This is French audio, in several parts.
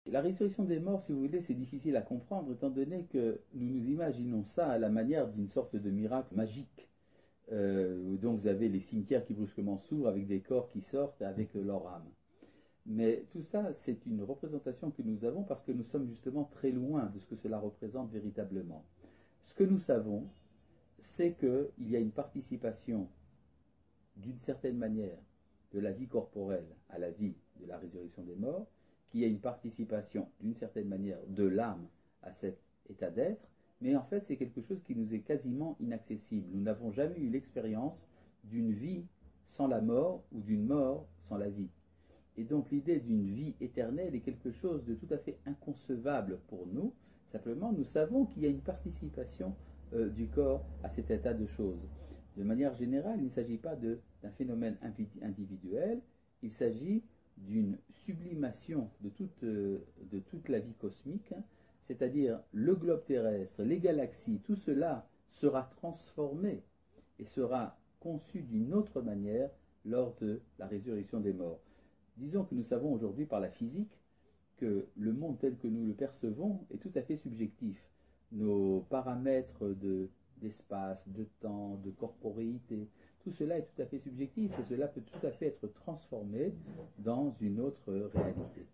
La résurrection des morts, si vous voulez, c'est difficile à comprendre étant donné que nous nous imaginons ça à la manière d'une sorte de miracle magique. Donc vous avez les cimetières qui brusquement s'ouvrent avec des corps qui sortent avec leur âme. Mais tout ça, c'est une représentation que nous avons parce que nous sommes justement très loin de ce que cela représente véritablement. Ce que nous savons, c'est qu'il y a une participation d'une certaine manière de la vie corporelle à la vie de la résurrection des morts, qu'il y a une participation d'une certaine manière de l'âme à cet état d'être, mais en fait c'est quelque chose qui nous est quasiment inaccessible. Nous n'avons jamais eu l'expérience d'une vie sans la mort ou d'une mort sans la vie. Et donc l'idée d'une vie éternelle est quelque chose de tout à fait inconcevable pour nous. Simplement, nous savons qu'il y a une participation du corps à cet état de choses. De manière générale, il ne s'agit pas d'un phénomène individuel, il s'agit d'une sublimation de toute la vie cosmique, c'est-à-dire le globe terrestre, les galaxies, tout cela sera transformé et sera conçu d'une autre manière lors de la résurrection des morts. Disons que nous savons aujourd'hui par la physique que le monde tel que nous le percevons est tout à fait subjectif. Nos paramètres d'espace, de temps, de corporéité, tout cela est tout à fait subjectif et cela peut tout à fait être transformé dans une autre réalité.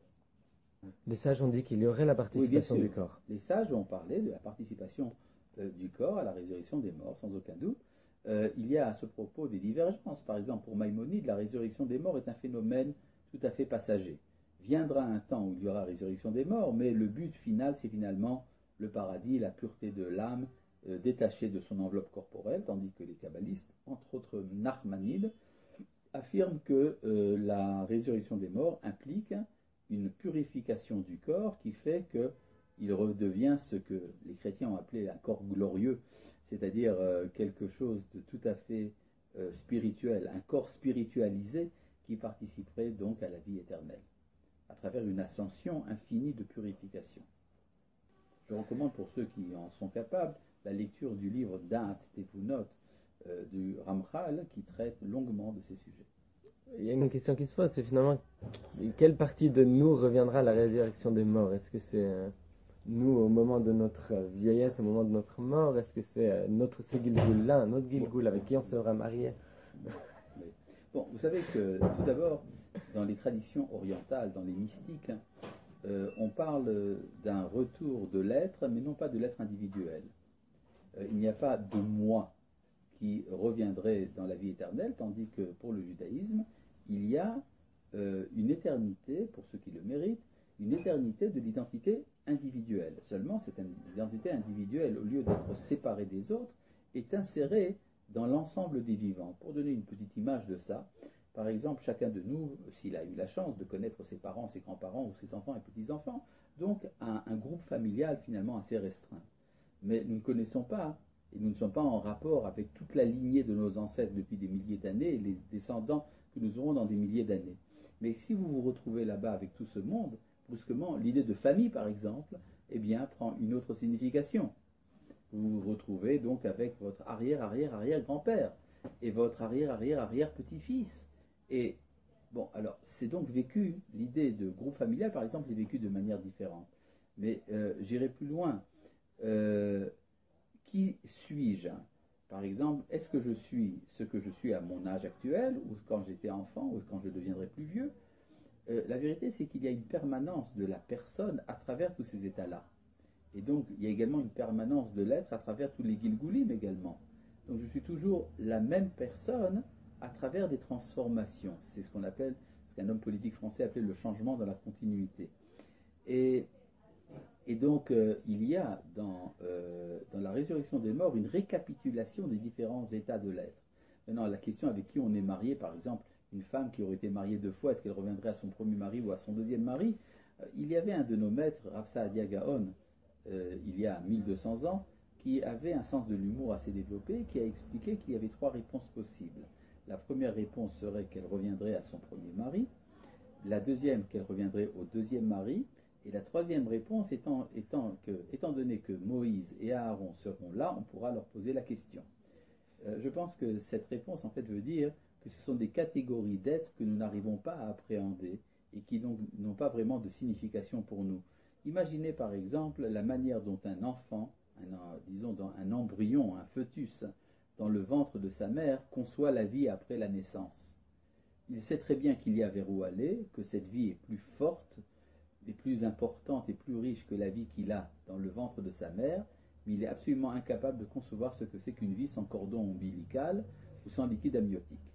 Les sages ont dit qu'il y aurait la participation du corps. Les sages ont parlé de la participation du corps à la résurrection des morts, sans aucun doute. Il y a à ce propos des divergences. Par exemple, pour Maïmonide, la résurrection des morts est un phénomène tout à fait passager. Viendra un temps où il y aura résurrection des morts, mais le but final, c'est finalement le paradis, la pureté de l'âme, détachée de son enveloppe corporelle, tandis que les kabbalistes, entre autres Nachmanides, affirment que la résurrection des morts implique une purification du corps qui fait qu'il redevient ce que les chrétiens ont appelé un corps glorieux, c'est-à-dire quelque chose de tout à fait spirituel, un corps spiritualisé qui participerait donc à la vie éternelle, à travers une ascension infinie de purification. Je recommande pour ceux qui en sont capables la lecture du livre Da'at Tevunot du Ramchal qui traite longuement de ces sujets. Il y a une question qui se pose, c'est finalement quelle partie de nous reviendra à la résurrection des morts? Est-ce que c'est nous au moment de notre vieillesse, au moment de notre mort? Est-ce que c'est notre Gilgoul là, notre Gilgoul avec qui on sera marié? Bon, vous savez que tout d'abord, dans les traditions orientales, dans les mystiques, on parle d'un retour de l'être, mais non pas de l'être individuel. Il n'y a pas de moi qui reviendrait dans la vie éternelle, tandis que pour le judaïsme, il y a une éternité, pour ceux qui le méritent, une éternité de l'identité individuelle. Seulement, cette identité individuelle, au lieu d'être séparée des autres, est insérée dans l'ensemble des vivants. Pour donner une petite image de ça, par exemple, chacun de nous, s'il a eu la chance de connaître ses parents, ses grands-parents ou ses enfants et petits-enfants, donc un groupe familial finalement assez restreint. Mais nous ne connaissons pas, et nous ne sommes pas en rapport avec toute la lignée de nos ancêtres depuis des milliers d'années et les descendants que nous aurons dans des milliers d'années. Mais si vous vous retrouvez là-bas avec tout ce monde, brusquement, l'idée de famille, par exemple, eh bien, prend une autre signification. Vous vous retrouvez donc avec votre arrière-arrière-arrière-grand-père et votre arrière-arrière-arrière-petit-fils. Et bon, alors, c'est donc vécu, l'idée de groupe familial, par exemple, est vécue de manière différente. Mais j'irai plus loin. Qui suis-je? Par exemple, est-ce que je suis ce que je suis à mon âge actuel, ou quand j'étais enfant, ou quand je deviendrai plus vieux? La vérité, c'est qu'il y a une permanence de la personne à travers tous ces états-là. Et donc, il y a également une permanence de l'être à travers tous les Gilgoulim également. Donc, je suis toujours la même personne à travers des transformations. C'est ce qu'on appelle, ce qu'un homme politique français appelait le changement dans la continuité. Et donc, il y a dans la résurrection des morts une récapitulation des différents états de l'être. Maintenant, la question avec qui on est marié, par exemple, une femme qui aurait été mariée 2 fois, est-ce qu'elle reviendrait à son premier mari ou à son deuxième mari? Il y avait un de nos maîtres, Rav Saadia Gaon, il y a 1200 ans, qui avait un sens de l'humour assez développé, qui a expliqué qu'il y avait 3 réponses possibles. La première réponse serait qu'elle reviendrait à son premier mari, la deuxième qu'elle reviendrait au deuxième mari, et la troisième réponse étant donné que Moïse et Aaron seront là, on pourra leur poser la question. Je pense que cette réponse en fait veut dire que ce sont des catégories d'êtres que nous n'arrivons pas à appréhender et qui donc n'ont pas vraiment de signification pour nous. Imaginez par exemple la manière dont un enfant, disons un embryon, un fœtus, dans le ventre de sa mère, conçoit la vie après la naissance. Il sait très bien qu'il y a vers où aller, que cette vie est plus forte, et plus importante et plus riche que la vie qu'il a dans le ventre de sa mère, mais il est absolument incapable de concevoir ce que c'est qu'une vie sans cordon ombilical ou sans liquide amniotique.